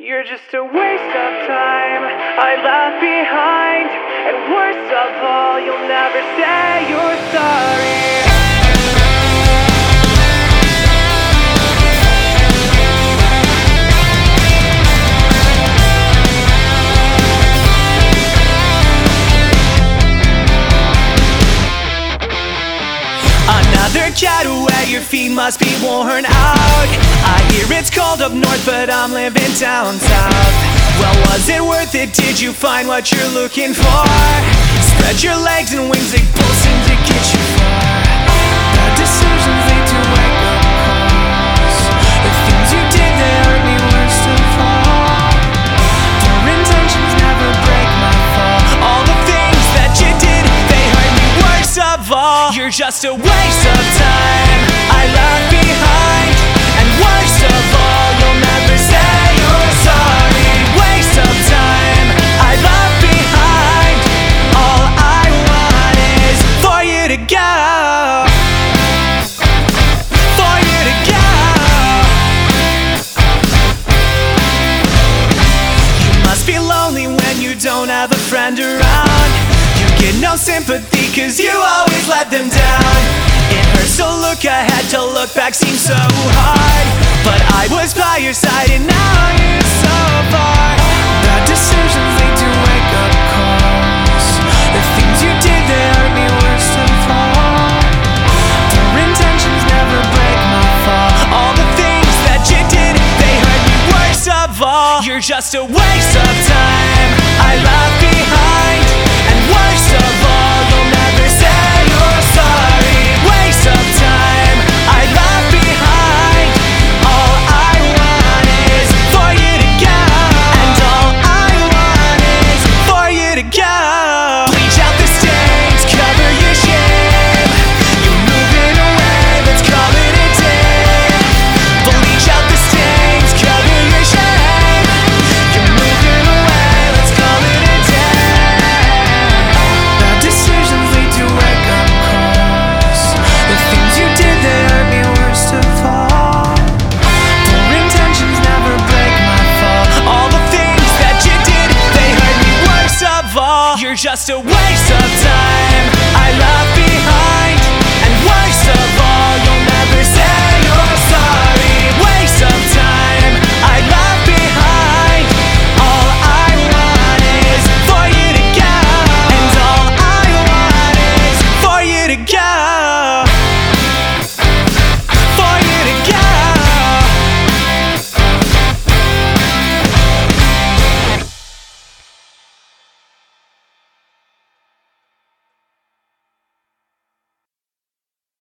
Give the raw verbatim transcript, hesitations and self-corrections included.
You're just a waste of time I left behind. And worst of all, you'll never say you're sorry. Another getaway, your feet must be worn out. I hear it's cold up north, but I'm living down south. Well, was it worth it? Did you find what you're looking for? Spread your legs and wings like pulsing to get you far. Bad decisions lead to wake-up calls. The things you did, they hurt me worst of all. Your intentions never break my fall. All the things that you did, they hurt me worst of all. You're just a waste of time I left behind. And worst of all, you'll never say you're sorry. Waste of time I left behind. All I want is for you to go. For you to go. You must be lonely when you don't have a friend around. You get no sympathy cause you always let them down. It hurts to look ahead, to look back seems so hard. But I was by your side and now you're so far. Bad decisions lead to wake-up calls. The things you did, they hurt me worst of all. Your intentions never break my fall. All the things that you did, they hurt me worst of all. You're just a waste of time I left behind. And worst of all, you'll never say you're sorry. Waste of time I left behind. All I want is for you to go. And all I want is for you to go. Bleach out the stains, cover your shame. You're moving away, let's call it a day. Bleach out the stains, cover your shame. You're moving away, let's call it a day. Bad decisions lead to wake-up calls. The things you did, they hurt me worst of all. Your intentions never break my fall. All the things that you did, they hurt me worst of all. You're just a waste of time